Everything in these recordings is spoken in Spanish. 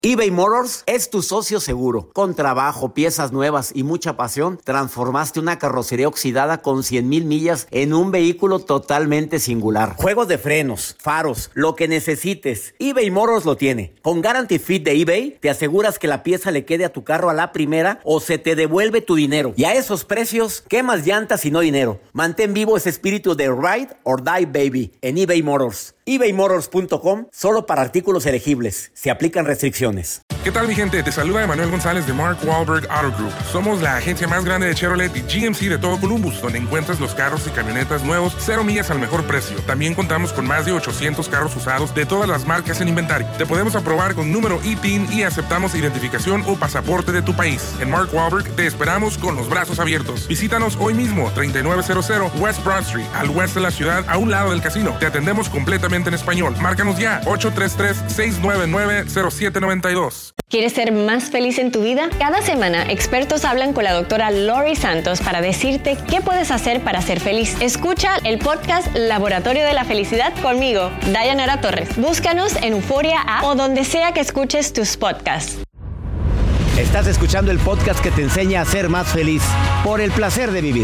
eBay Motors es tu socio seguro. Con trabajo, piezas nuevas y mucha pasión, transformaste una carrocería oxidada con 100,000 millas en un vehículo totalmente singular. Juegos de frenos, faros, lo que necesites, eBay Motors lo tiene. Con Guarantee Fit de eBay, te aseguras que la pieza le quede a tu carro a la primera o se te devuelve tu dinero. Y a esos precios, ¿qué más llantas y no dinero? Mantén vivo ese espíritu de Ride or Die Baby en eBay Motors. ebaymotors.com, solo para artículos elegibles. Se aplican restricciones. ¿Qué tal, mi gente? Te saluda Emanuel González de Mark Wahlberg Auto Group. Somos la agencia más grande de Chevrolet y GMC de todo Columbus, donde encuentras los carros y camionetas nuevos, 0 millas al mejor precio. También contamos con más de 800 carros usados de todas las marcas en inventario. Te podemos aprobar con número ITIN y aceptamos identificación o pasaporte de tu país. En Mark Wahlberg te esperamos con los brazos abiertos. Visítanos hoy mismo, 3900 West Broad Street, al oeste de la ciudad, a un lado del casino. Te atendemos completamente en español. Márcanos ya, 833-699-0792. ¿Quieres ser más feliz en tu vida? Cada semana, expertos hablan con la doctora Lori Santos para decirte qué puedes hacer para ser feliz. Escucha el podcast Laboratorio de la Felicidad conmigo, Dayanara Torres. Búscanos en Euforia App o donde sea que escuches tus podcasts. Estás escuchando el podcast que te enseña a ser más feliz por el placer de vivir.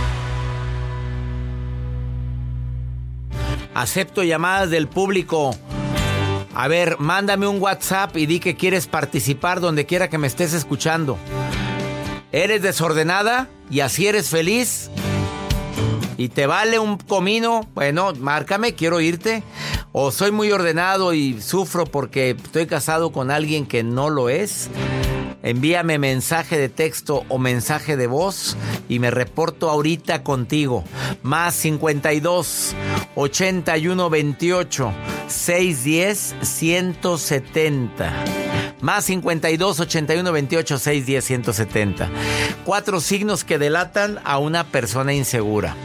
Acepto llamadas del público. A ver, mándame un WhatsApp y di que quieres participar donde quiera que me estés escuchando. ¿Eres desordenada y así eres feliz? ¿Y te vale un comino? Bueno, márcame, quiero oírte. ¿O soy muy ordenado y sufro porque estoy casado con alguien que no lo es? Envíame mensaje de texto o mensaje de voz y me reporto ahorita contigo. Más 52 81 28 610 170. Más 52 81 28 610 170. 4 signos que delatan a una persona insegura.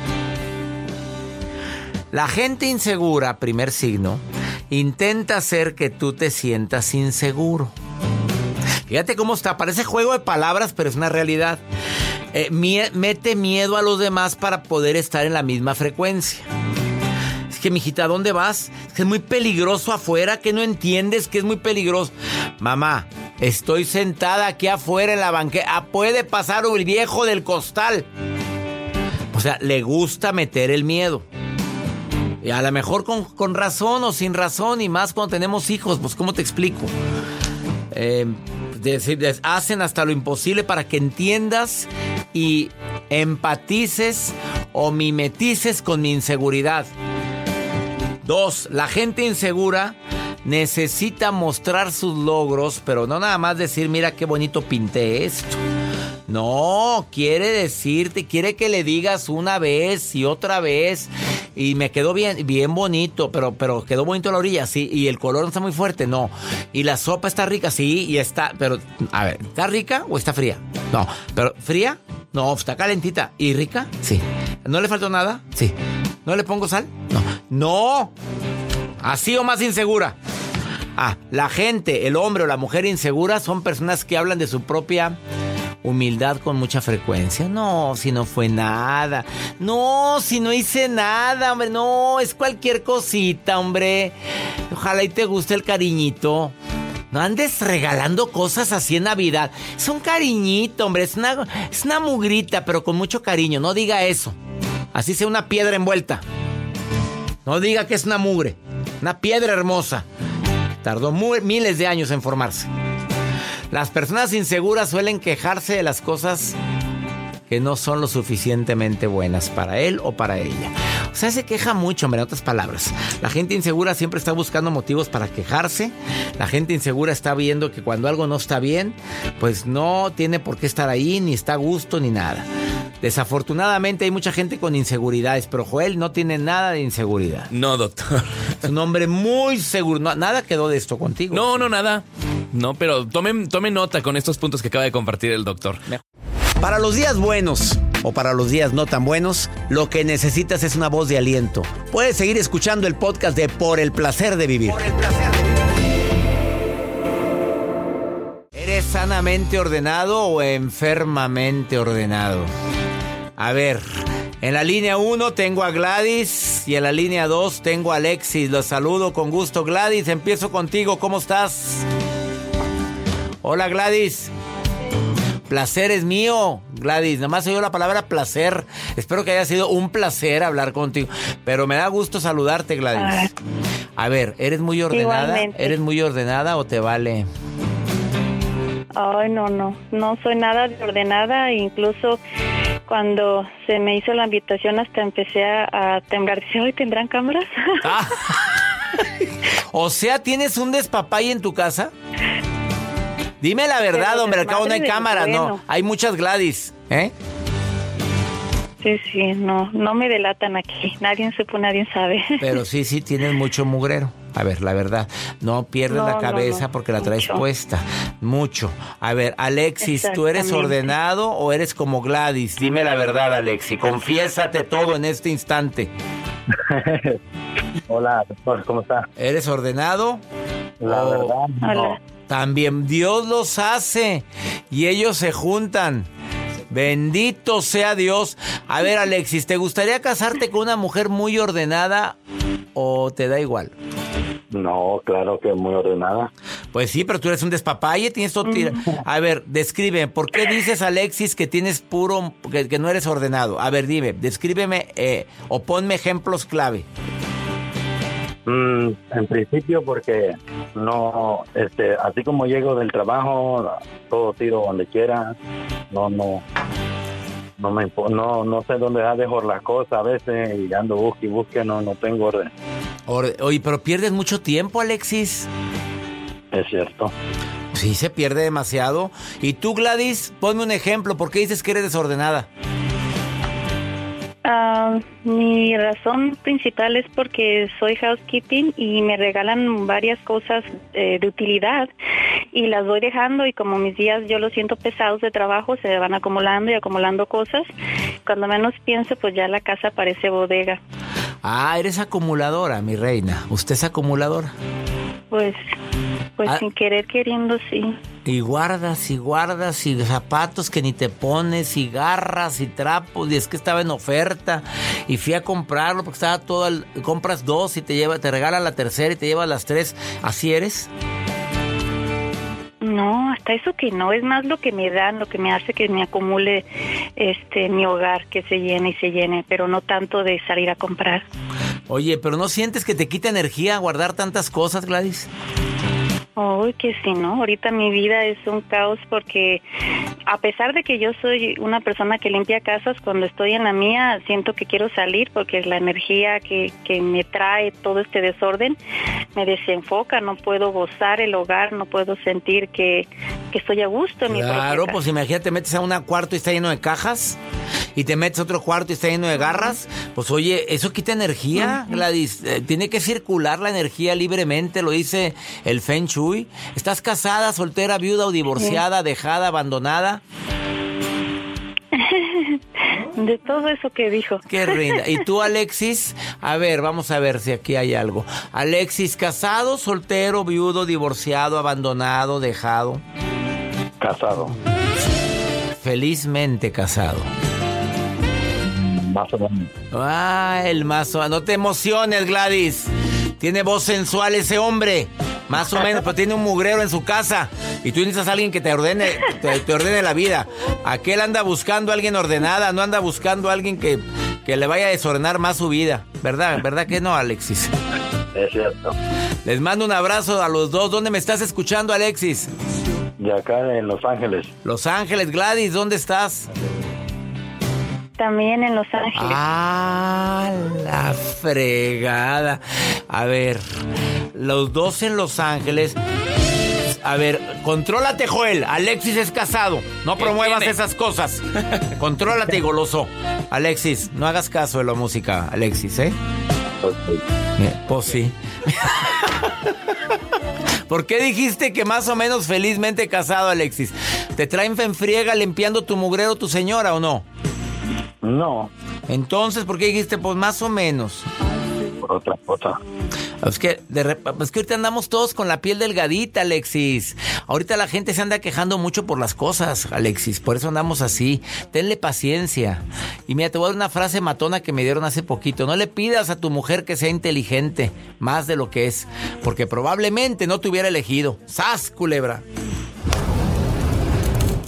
La gente insegura, primer signo, intenta hacer que tú te sientas inseguro. Fíjate cómo está, parece juego de palabras, pero es una realidad. Mete miedo a los demás para poder estar en la misma frecuencia. Es que, mijita, ¿a dónde vas? Es que es muy peligroso afuera, que no entiendes que es muy peligroso. Mamá, estoy sentada aquí afuera en la banqueta. Puede pasar el viejo del costal. O sea, le gusta meter el miedo. Y a lo mejor con razón o sin razón, y más cuando tenemos hijos, pues ¿cómo te explico? Hacen hasta lo imposible para que entiendas y empatices o mimetices con mi inseguridad. 2. La gente insegura necesita mostrar sus logros, pero no nada más decir, mira qué bonito pinté esto. No, quiere que le digas una vez y otra vez. Y me quedó bien bonito, pero quedó bonito la orilla, sí. Y el color no está muy fuerte, no. Y la sopa está rica, sí. Y está, pero, a ver, ¿está rica o está fría? No, pero ¿fría? No, está calentita. ¿Y rica? Sí. ¿No le faltó nada? Sí. ¿No le pongo sal? No. ¡No! ¿Así o más insegura? La gente, el hombre o la mujer insegura son personas que hablan de su propia humildad con mucha frecuencia. No, si no fue nada. No, si no hice nada, hombre. No, es cualquier cosita, hombre. Ojalá y te guste el cariñito. No andes regalando cosas así en Navidad. Es un cariñito, hombre. Es una mugrita, pero con mucho cariño. No diga eso. Así sea una piedra envuelta. No diga que es una mugre. Una piedra hermosa. Tardó miles de años en formarse. Las personas inseguras suelen quejarse de las cosas que no son lo suficientemente buenas para él o para ella. O sea, se queja mucho, hombre, en otras palabras. La gente insegura siempre está buscando motivos para quejarse. La gente insegura está viendo que cuando algo no está bien, pues no tiene por qué estar ahí, ni está a gusto, ni nada. Desafortunadamente hay mucha gente con inseguridades, pero Joel no tiene nada de inseguridad. No, doctor. Es un hombre muy seguro. Nada quedó de esto contigo. No, nada. No, pero tome nota con estos puntos que acaba de compartir el doctor. Para los días buenos o para los días no tan buenos, lo que necesitas es una voz de aliento. Puedes seguir escuchando el podcast de Por el Placer de Vivir. Por el placer de vivir. ¿Eres sanamente ordenado o enfermamente ordenado? A ver, en la línea 1 tengo a Gladys y en la línea 2 tengo a Alexis. Los saludo con gusto. Gladys, empiezo contigo. ¿Cómo estás? Hola, Gladys. Placer es mío, Gladys. Nada más oí la palabra placer. Espero que haya sido un placer hablar contigo. Pero me da gusto saludarte, Gladys. A ver, ¿eres muy ordenada? Igualmente. ¿Eres muy ordenada o te vale? Ay, no soy nada de ordenada. Incluso cuando se me hizo la invitación hasta empecé a temblar. Dice, ¿hoy tendrán cámaras? Ah. O sea, ¿tienes un despapalle en tu casa? Dime la verdad, Pero hombre, al cabo no hay desmadre cámaras, del no. bueno. Hay muchas Gladys, ¿eh? Sí, no me delatan aquí. Nadie supo, nadie sabe. Pero sí, tienes mucho mugrero. A ver, la verdad, no pierdes la cabeza porque la traes mucho. puesta. Mucho. A ver, Alexis, ¿tú eres Exactamente. ordenado o eres como Gladys? Dime la verdad, Alexis. Confiésate todo en este instante. Hola, doctor, ¿cómo está? ¿Eres ordenado? La verdad, no. Hola. También Dios los hace y ellos se juntan. Bendito sea Dios. A ver, Alexis, ¿te gustaría casarte con una mujer muy ordenada o te da igual? No, claro que muy ordenada. Pues sí, pero tú eres un despapalle, tienes todo A ver, describe, ¿por qué dices, Alexis, que tienes que no eres ordenado? A ver, dime, descríbeme o ponme ejemplos clave. En principio porque no, así como llego del trabajo, todo tiro donde quiera, no sé dónde dejo las cosas a veces y ando busque, no tengo orden. Oye, pero pierdes mucho tiempo, Alexis. Es cierto. Sí, se pierde demasiado. Y tú, Gladys, ponme un ejemplo, ¿por qué dices que eres desordenada? Mi razón principal es porque soy housekeeping y me regalan varias cosas de utilidad y las voy dejando, y como mis días yo los siento pesados de trabajo, se van acumulando y acumulando cosas. Cuando menos pienso, pues ya la casa parece bodega. Ah, eres acumuladora, mi reina. ¿Usted es acumuladora? Pues sin querer queriendo, sí. Y guardas y zapatos que ni te pones y garras y trapos, y es que estaba en oferta y fui a comprarlo porque estaba compras 2 y te regalan la tercera y te llevas las 3. ¿Así eres? No, hasta eso que no, es más lo que me dan, lo que me hace que me acumule mi hogar, que se llene, pero no tanto de salir a comprar. Oye, ¿pero no sientes que te quita energía guardar tantas cosas, Gladys? Uy, que sí, ¿no? Ahorita mi vida es un caos porque a pesar de que yo soy una persona que limpia casas, cuando estoy en la mía siento que quiero salir porque es la energía que me trae todo este desorden me desenfoca, no puedo gozar el hogar, no puedo sentir que estoy a gusto en mi propia Claro, casa. pues imagínate, te metes a un cuarto y está lleno de cajas y te metes a otro cuarto y está lleno de garras. Pues oye, eso quita energía, Gladys. Tiene que circular la energía libremente, lo dice el Feng Shui. ¿Estás casada, soltera, viuda o divorciada, dejada, abandonada? De todo eso que dijo. Qué linda. ¿Y tú, Alexis? A ver, vamos a ver si aquí hay algo. Alexis, ¿casado, soltero, viudo, divorciado, abandonado, dejado? Casado. Felizmente casado. Más o menos. Ah, el más... No te emociones, Gladys. Tiene voz sensual ese hombre. Más o menos, pero tiene un mugrero en su casa. Y tú necesitas a alguien que te ordene, te ordene la vida. Aquel anda buscando a alguien ordenada, no anda buscando a alguien que le vaya a desordenar más su vida. ¿Verdad? ¿Verdad que no, Alexis? Es cierto. Les mando un abrazo a los dos. ¿Dónde me estás escuchando, Alexis? De acá en Los Ángeles. Los Ángeles. Gladys, ¿dónde estás? También en Los Ángeles. Ah, la fregada. A ver, los dos en Los Ángeles. A ver, contrólate, Joel. Alexis es casado. No promuevas tiene? esas cosas. Contrólate, goloso. Alexis, no hagas caso de la música, Alexis, ¿eh? Pues sí. ¿Por qué dijiste que más o menos felizmente casado, Alexis? ¿Te traen friega limpiando tu mugrero tu señora o no? No, Entonces, ¿por qué dijiste pues más o menos? por otra cosa. Es que ahorita andamos todos con la piel delgadita, Alexis. Ahorita la gente se anda quejando mucho por las cosas, Alexis. Por eso andamos así. Tenle paciencia. Y mira, te voy a dar una frase matona que me dieron hace poquito. No le pidas a tu mujer que sea inteligente más de lo que es, porque probablemente no te hubiera elegido. ¡Sas, culebra!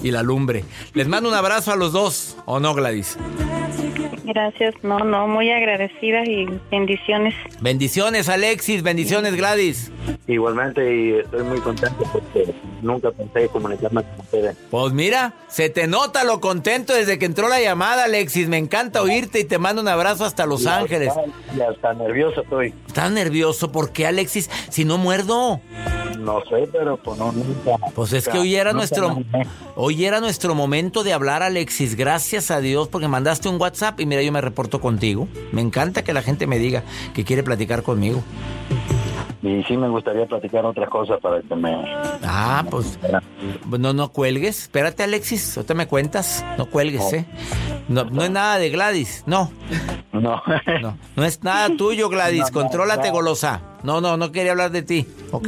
y la lumbre. Les mando un abrazo a los dos, ¿o no, Gladys? Gracias, no, muy agradecida y bendiciones. Bendiciones, Alexis, bendiciones, Gladys. Igualmente, y estoy muy contento porque nunca pensé comunicarme con ustedes. Pues mira, se te nota lo contento desde que entró la llamada, Alexis. Me encanta oírte y te mando un abrazo hasta Los Ángeles. Ya está nervioso estoy. ¿Estás nervioso? ¿Por qué, Alexis? Si no muerdo. No sé, pero pues no, nunca. Pues es que hoy era nuestro momento de hablar, Alexis. Gracias a Dios porque mandaste un WhatsApp y mira, yo me reporto contigo. Me encanta que la gente me diga que quiere platicar conmigo. Y sí me gustaría platicar otras cosas para que me... Pues no cuelgues. Espérate, Alexis, ahorita me cuentas. No cuelgues, ¿eh? No es nada de Gladys, no. No Es nada tuyo, Gladys. Contrólate, golosa. No quería hablar de ti, ¿ok?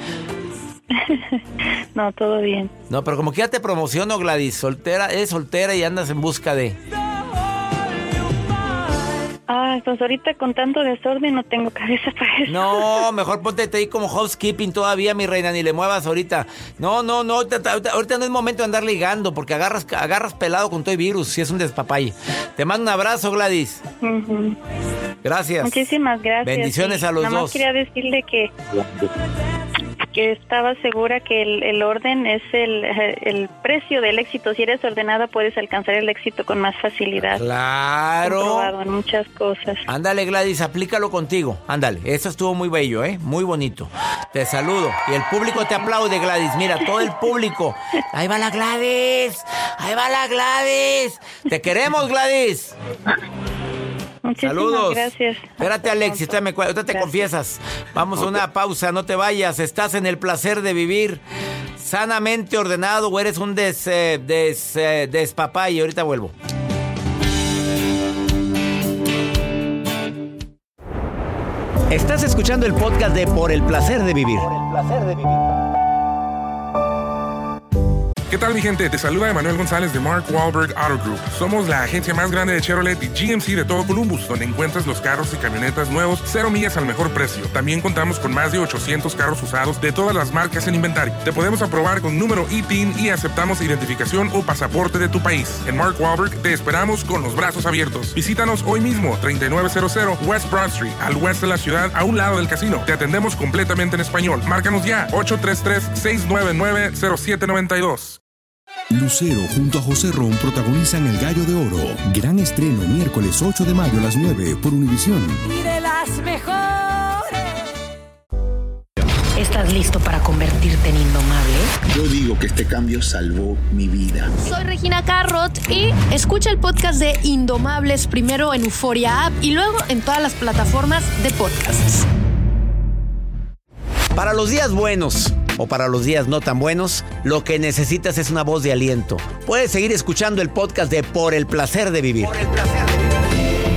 No, todo bien. No, pero como que ya te promociono, Gladys. Eres soltera y andas en busca de... Pues ahorita con tanto desorden no tengo cabeza para eso. No, mejor ponte ahí como housekeeping todavía, mi reina, ni le muevas ahorita. No, ahorita no es momento de andar ligando porque agarras pelado con todo el virus, si es un despapalle. Te mando un abrazo, Gladys. Uh-huh. Gracias. Muchísimas gracias. Bendiciones a los nada más dos. Quería decirle que estaba segura que el orden es el precio del éxito. Si eres ordenada puedes alcanzar el éxito con más facilidad. Claro. Comprobado en muchas cosas. Ándale, Gladys, aplícalo contigo. Ándale, eso estuvo muy bello, muy bonito. Te saludo. Y el público te aplaude, Gladys. Mira, todo el público. Ahí va la Gladys. Te queremos, Gladys. Muchísimas Saludos. Gracias. Espérate, Alexis, ahorita te confiesas. Vamos a una pausa, no te vayas. Estás en el placer de vivir sanamente ordenado o eres un despapay. Ahorita vuelvo. Estás escuchando el podcast de Por el placer de vivir. Por el placer de vivir. ¿Qué tal, mi gente? Te saluda Emanuel González de Mark Wahlberg Auto Group. Somos la agencia más grande de Chevrolet y GMC de todo Columbus, donde encuentras los carros y camionetas nuevos, 0 millas al mejor precio. También contamos con más de 800 carros usados de todas las marcas en inventario. Te podemos aprobar con número ITIN y aceptamos identificación o pasaporte de tu país. En Mark Wahlberg te esperamos con los brazos abiertos. Visítanos hoy mismo, 3900 West Broad Street, al oeste de la ciudad, a un lado del casino. Te atendemos completamente en español. Márcanos ya, 833-699-0792. Lucero junto a José Ron protagonizan El Gallo de Oro. Gran estreno miércoles 8 de mayo a las 9 por Univisión. Y de las mejores. ¿Estás listo para convertirte en indomable? Yo digo que este cambio salvó mi vida. Soy Regina Carrot y escucha el podcast de Indomables primero en Euforia App y luego en todas las plataformas de podcasts. Para los días buenos o para los días no tan buenos, lo que necesitas es una voz de aliento. Puedes seguir escuchando el podcast de Por el placer de vivir. Por el placer de vivir.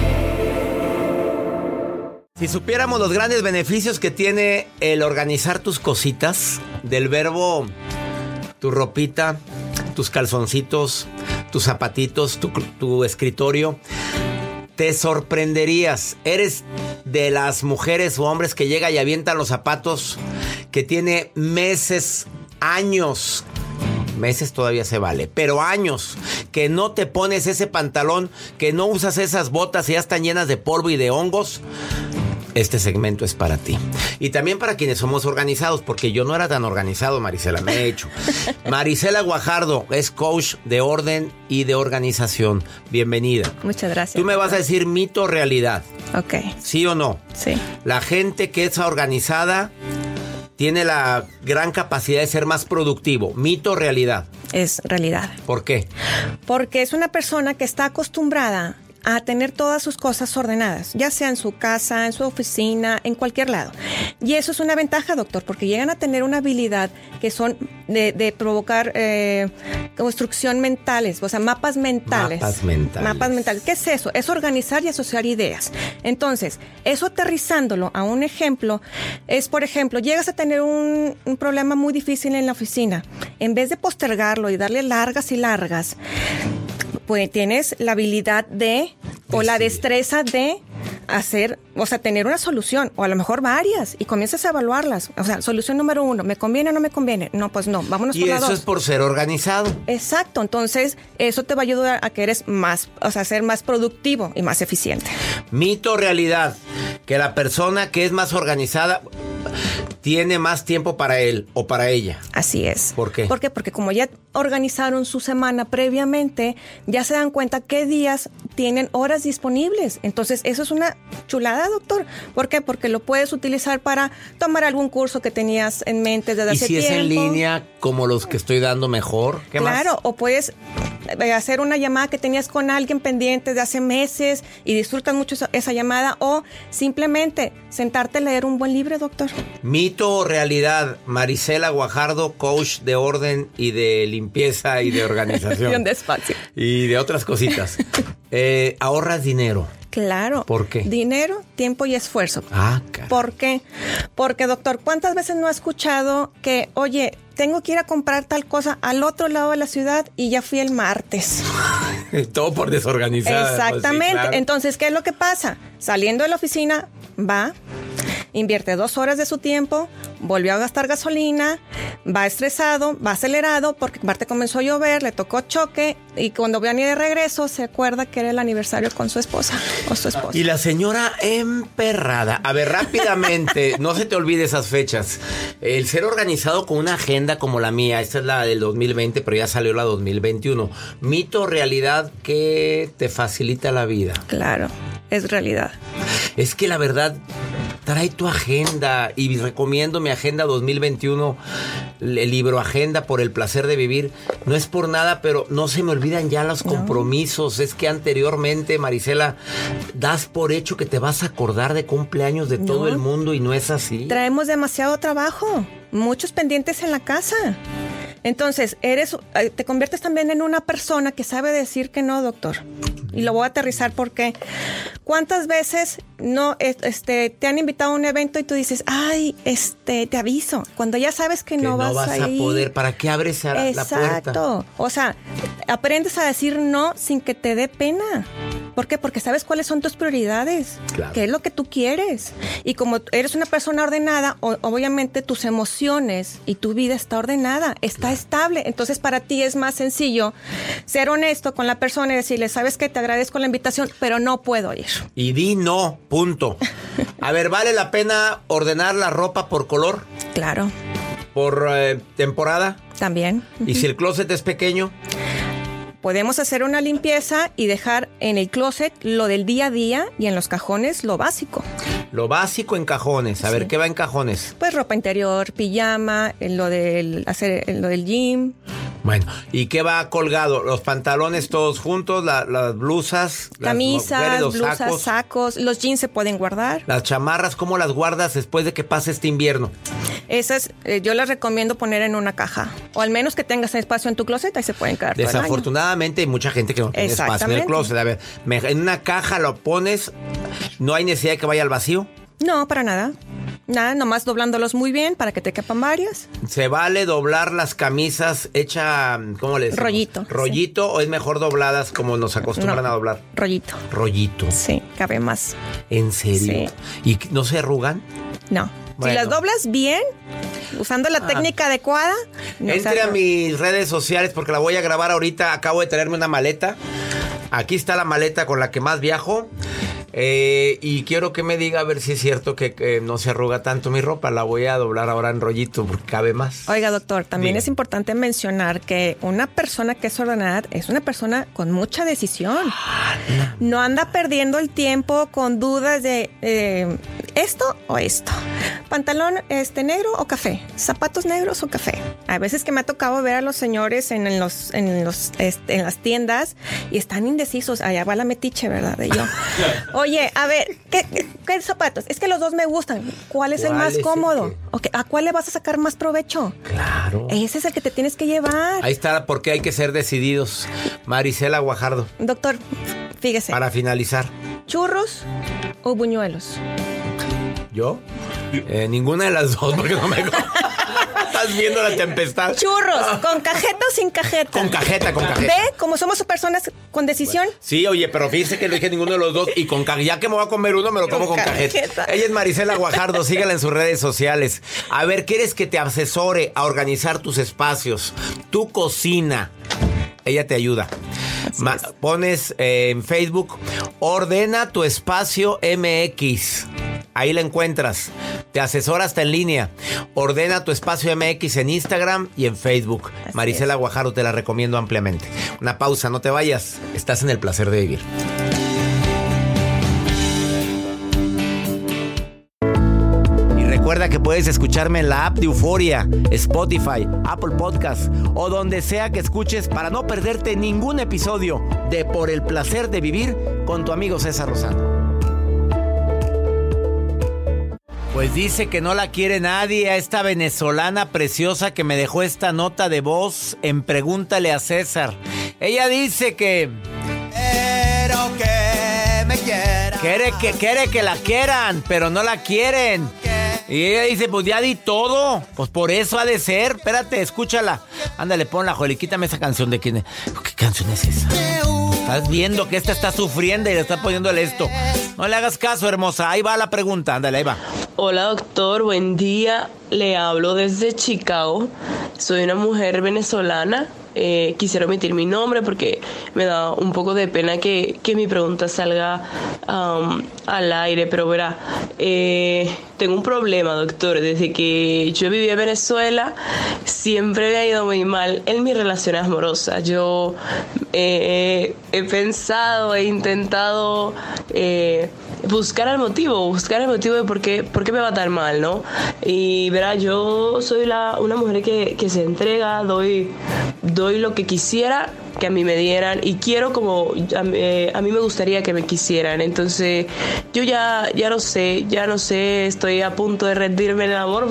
Si supiéramos los grandes beneficios que tiene el organizar tus cositas, del verbo tu ropita, tus calzoncitos, tus zapatitos, tu escritorio, te sorprenderías. Eres de las mujeres o hombres que llega y avientan los zapatos, que tiene meses, años, meses todavía se vale, pero años, que no te pones ese pantalón, que no usas esas botas y ya están llenas de polvo y de hongos. Este segmento es para ti. Y también para quienes somos organizados, porque yo no era tan organizado, Marisela, me he hecho. Marisela Guajardo es coach de orden y de organización. Bienvenida. Muchas gracias. Tú me vas a decir mito o realidad. Ok. ¿Sí o no? Sí. La gente que es organizada tiene la gran capacidad de ser más productivo. ¿Mito o realidad? Es realidad. ¿Por qué? Porque es una persona que está acostumbrada a tener todas sus cosas ordenadas, ya sea en su casa, en su oficina, en cualquier lado. Y eso es una ventaja, doctor, porque llegan a tener una habilidad que son de provocar construcción mentales, o sea, mapas mentales. Mapas mentales. ¿Qué es eso? Es organizar y asociar ideas. Entonces, eso aterrizándolo a un ejemplo, es, por ejemplo, llegas a tener un problema muy difícil en la oficina. En vez de postergarlo y darle largas y largas, pues tienes la habilidad o la destreza de tener una solución, o a lo mejor varias, y comienzas a evaluarlas. O sea, solución número 1, ¿me conviene o no me conviene? No, pues no, vámonos por la 2. Y eso es por ser organizado. Exacto, entonces eso te va a ayudar a que eres más, ser más productivo y más eficiente. Mito o realidad, que la persona que es más organizada tiene más tiempo para él o para ella. Así es. ¿Por qué? Porque como ya organizaron su semana previamente, ya se dan cuenta qué días tienen horas disponibles. Entonces, eso es una chulada, doctor. ¿Por qué? Porque lo puedes utilizar para tomar algún curso que tenías en mente desde hace tiempo. ¿Y si es en línea como los que estoy dando mejor? ¿Qué más? Claro, o puedes hacer una llamada que tenías con alguien pendiente de hace meses y disfrutas mucho esa llamada, o simplemente sentarte a leer un buen libro, doctor. Mito o realidad, Marisela Guajardo, coach de orden y de limpieza y de organización. Bien despacio. Y de otras cositas. ¿Ahorras dinero? Claro. ¿Por qué? Dinero, tiempo y esfuerzo. Caray. ¿Por qué? Porque, doctor, ¿cuántas veces no ha escuchado que, oye, tengo que ir a comprar tal cosa al otro lado de la ciudad y ya fui el martes? Todo por desorganizada. Exactamente. Pues sí, claro. Entonces, ¿qué es lo que pasa? Saliendo de la oficina, va, invierte 2 horas de su tiempo, volvió a gastar gasolina, va estresado, va acelerado, porque aparte comenzó a llover, le tocó choque, y cuando venía de regreso se acuerda que era el aniversario con su esposa o su esposo. Y la señora emperrada. A ver, rápidamente, no se te olvide esas fechas. El ser organizado con una agenda como la mía, esta es la del 2020, pero ya salió la 2021. Mito o realidad que te facilita la vida. Claro, es realidad. Es que la verdad, trae tu agenda, y recomiendo mi agenda 2021, el libro Agenda por el placer de vivir. No es por nada, pero no se me olvidan ya los compromisos. Es que anteriormente, Marisela, das por hecho que te vas a acordar de cumpleaños de todo el mundo, y no es así. Traemos demasiado trabajo, muchos pendientes en la casa. Entonces, te conviertes también en una persona que sabe decir que no, doctor. Y lo voy a aterrizar porque ¿cuántas veces te han invitado a un evento y tú dices, ay, te aviso, cuando ya sabes que no vas a ir? Poder, ¿para qué abres la puerta? Exacto. O sea, aprendes a decir no sin que te dé pena. ¿Por qué? Porque sabes cuáles son tus prioridades, claro. Qué es lo que tú quieres. Y como eres una persona ordenada, obviamente tus emociones y tu vida está ordenada, está estable. Entonces para ti es más sencillo ser honesto con la persona y decirle, ¿sabes qué? Te agradezco la invitación, pero no puedo ir. Y di no, punto. A ver, ¿vale la pena ordenar la ropa por color? Claro. ¿Por temporada? También. ¿Y si el closet es pequeño? Podemos hacer una limpieza y dejar en el closet lo del día a día y en los cajones lo básico. Lo básico en cajones. A ver, ¿qué va en cajones? Pues ropa interior, pijama, lo del gym. Bueno, ¿y qué va colgado? ¿Los pantalones todos juntos? ¿Las blusas? Camisas, blusas, sacos. Los jeans se pueden guardar. ¿Las chamarras cómo las guardas después de que pase este invierno? Esas yo las recomiendo poner en una caja. O al menos que tengas espacio en tu closet, ahí se pueden quedar todo el año. Desafortunadamente hay mucha gente que no tiene espacio en el closet. A ver, en una caja lo pones, ¿no hay necesidad de que vaya al vacío? No, para nada. Nada, nomás doblándolos muy bien para que te quepan varias. ¿Se vale doblar las camisas ¿cómo le decimos? Rollito. ¿Rollito sí. O es mejor dobladas como nos acostumbran a doblar? Rollito. Rollito. Sí, cabe más. ¿En serio? Sí. ¿Y no se arrugan? No. Bueno. Si las doblas bien, usando la técnica adecuada. Entre a mis redes sociales porque la voy a grabar ahorita. Acabo de traerme una maleta. Aquí está la maleta con la que más viajo. Y quiero que me diga a ver si es cierto que no se arruga tanto mi ropa. La voy a doblar ahora en rollito porque cabe más. Oiga, doctor, también es importante mencionar que una persona que es ordenada es una persona con mucha decisión. No anda perdiendo el tiempo con dudas de esto o esto. Pantalón negro o café. Zapatos negros o café. A veces que me ha tocado ver a los señores en las tiendas y están indecisos. Allá va la metiche, ¿verdad? De yo. Oye, a ver, ¿qué zapatos? Es que los dos me gustan. ¿Cuál es el más cómodo? Okay, ¿a cuál le vas a sacar más provecho? Claro. Ese es el que te tienes que llevar. Ahí está, porque hay que ser decididos. Marisela Guajardo. Doctor, fíjese. Para finalizar. ¿Churros o buñuelos? ¿Yo? Ninguna de las dos, porque no me... Estás viendo la tempestad. Churros, ¿con cajeta o sin cajeta? Con cajeta. ¿Ve? Como somos personas con decisión. Sí, oye, pero fíjese que no dije ninguno de los dos. Y ya que me voy a comer uno, me lo como con cajeta. Ella es Marisela Guajardo, síguela en sus redes sociales. A ver, ¿quieres que te asesore a organizar tus espacios? Tu cocina. Ella te ayuda. Pones en Facebook, Ordena tu espacio MX. Ahí la encuentras. Te asesora hasta en línea. Ordena tu espacio MX en Instagram y en Facebook. Marisela Guajardo, te la recomiendo ampliamente. Una pausa, no te vayas. Estás en el placer de vivir. Recuerda que puedes escucharme en la app de Euforia, Spotify, Apple Podcast o donde sea que escuches para no perderte ningún episodio de Por el Placer de Vivir con tu amigo César Lozano. Pues dice que no la quiere nadie a esta venezolana preciosa que me dejó esta nota de voz en Pregúntale a César. Ella dice que... Quiero que me quieran. Quiere que la quieran, pero no la quieren. Y ella dice, pues ya di todo. Pues por eso ha de ser. Espérate, escúchala. Ándale, ponla, Joel, y quítame esa canción de quién es. ¿Qué canción es esa? Estás viendo que esta está sufriendo y le está poniéndole esto. No le hagas caso, hermosa. Ahí va la pregunta. Ándale, ahí va. Hola, doctor. Buen día. Le hablo desde Chicago. Soy una mujer venezolana. Quisiera omitir mi nombre porque me da un poco de pena que mi pregunta salga al aire, pero verá, tengo un problema, doctor. Desde que yo viví en Venezuela siempre me ha ido muy mal en mis relaciones amorosas. Yo he pensado, he intentado buscar el motivo de por qué me va tan mal, ¿no? Y verá, yo soy una mujer que se entrega, doy lo que quisiera que a mí me dieran y quiero como a mí me gustaría que me quisieran. Entonces yo ya no sé, estoy a punto de rendirme en el amor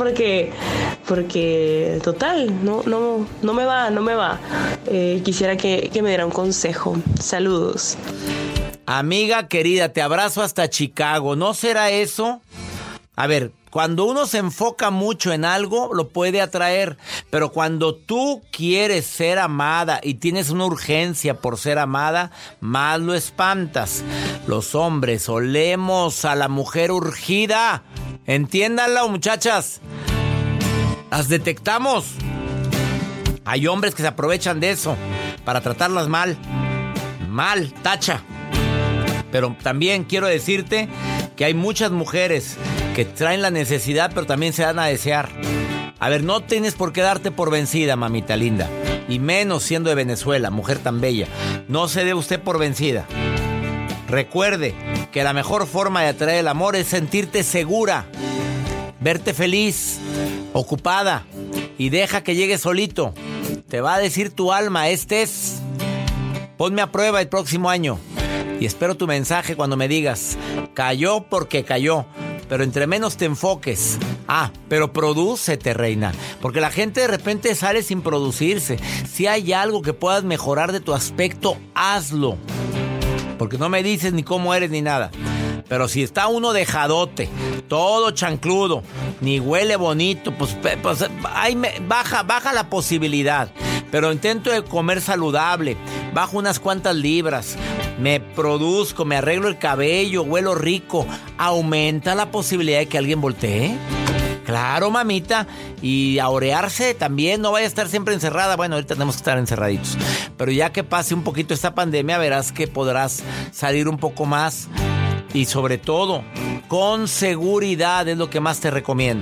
porque total, no me va. Quisiera que me diera un consejo. Saludos. Amiga querida, te abrazo hasta Chicago. ¿No será eso? A ver, cuando uno se enfoca mucho en algo, lo puede atraer. Pero cuando tú quieres ser amada y tienes una urgencia por ser amada, más lo espantas. Los hombres olemos a la mujer urgida. Entiéndanlo, muchachas. Las detectamos. Hay hombres que se aprovechan de eso para tratarlas mal. Mal, tacha. Pero también quiero decirte que hay muchas mujeres que traen la necesidad, pero también se dan a desear. A ver, no tienes por qué darte por vencida, mamita linda. Y menos siendo de Venezuela, mujer tan bella. No se dé usted por vencida. Recuerde que la mejor forma de atraer el amor es sentirte segura, verte feliz, ocupada, y deja que llegue solito. Te va a decir tu alma, este es. Ponme a prueba el próximo año. Y espero tu mensaje cuando me digas, cayó porque cayó. Pero entre menos te enfoques. Pero prodúcete, reina. Porque la gente de repente sale sin producirse. Si hay algo que puedas mejorar de tu aspecto, hazlo. Porque no me dices ni cómo eres ni nada. Pero si está uno dejadote, todo chancludo, ni huele bonito, pues ahí baja la posibilidad. Pero intento de comer saludable, bajo unas cuantas libras, me produzco, me arreglo el cabello, huelo rico. Aumenta la posibilidad de que alguien voltee. Claro, mamita. Y a orearse también, no vaya a estar siempre encerrada. Bueno, ahorita tenemos que estar encerraditos. Pero ya que pase un poquito esta pandemia, verás que podrás salir un poco más. Y sobre todo, con seguridad es lo que más te recomiendo.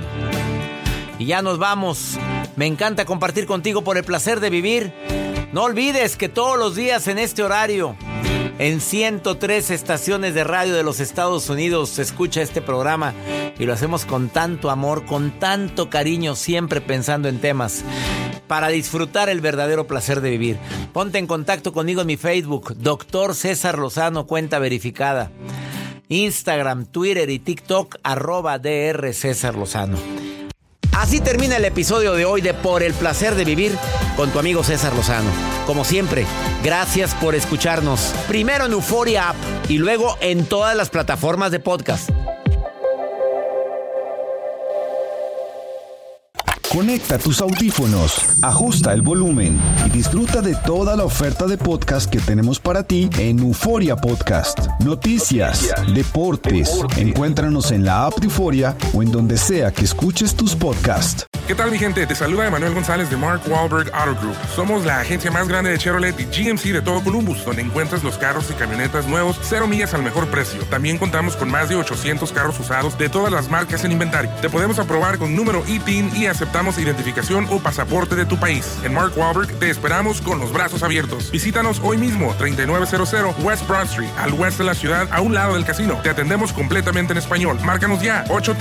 Y ya nos vamos. Me encanta compartir contigo por el placer de vivir. No olvides que todos los días en este horario, en 103 estaciones de radio de los Estados Unidos, se escucha este programa. Y lo hacemos con tanto amor, con tanto cariño, siempre pensando en temas para disfrutar el verdadero placer de vivir. Ponte en contacto conmigo en mi Facebook, Dr. César Lozano, cuenta verificada. Instagram, Twitter y TikTok, @Dr. César Lozano. Así termina el episodio de hoy de Por el Placer de Vivir con tu amigo César Lozano. Como siempre, gracias por escucharnos. Primero en Euforia App y luego en todas las plataformas de podcast. Conecta tus audífonos, ajusta el volumen y disfruta de toda la oferta de podcast que tenemos para ti en Euforia Podcast. Noticias, deportes. Encuéntranos en la app de Euforia o en donde sea que escuches tus podcasts. ¿Qué tal, mi gente? Te saluda Emanuel González de Mark Wahlberg Auto Group. Somos la agencia más grande de Chevrolet y GMC de todo Columbus, donde encuentras los carros y camionetas nuevos, 0 millas al mejor precio. También contamos con más de 800 carros usados de todas las marcas en inventario. Te podemos aprobar con número ITIN y aceptamos identificación o pasaporte de tu país. En Mark Wahlberg te esperamos con los brazos abiertos. Visítanos hoy mismo, 3900 West Broad Street, al oeste de la ciudad, a un lado del casino. Te atendemos completamente en español. Márcanos ya,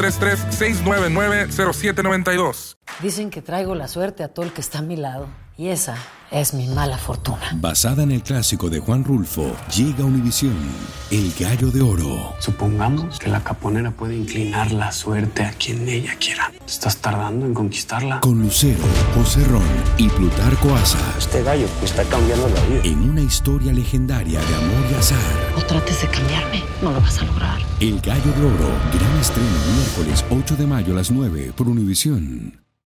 833-699-0792. Dicen que traigo la suerte a todo el que está a mi lado. Y esa es mi mala fortuna. Basada en el clásico de Juan Rulfo, llega a Univisión, El Gallo de Oro. Supongamos que la caponera puede inclinar la suerte a quien ella quiera. ¿Estás tardando en conquistarla? Con Lucero, José Ron y Plutarco Asa. Este gallo me está cambiando la vida. En una historia legendaria de amor y azar. No trates de cambiarme, no lo vas a lograr. El Gallo de Oro, gran estreno miércoles 8 de mayo a las 9 por Univisión.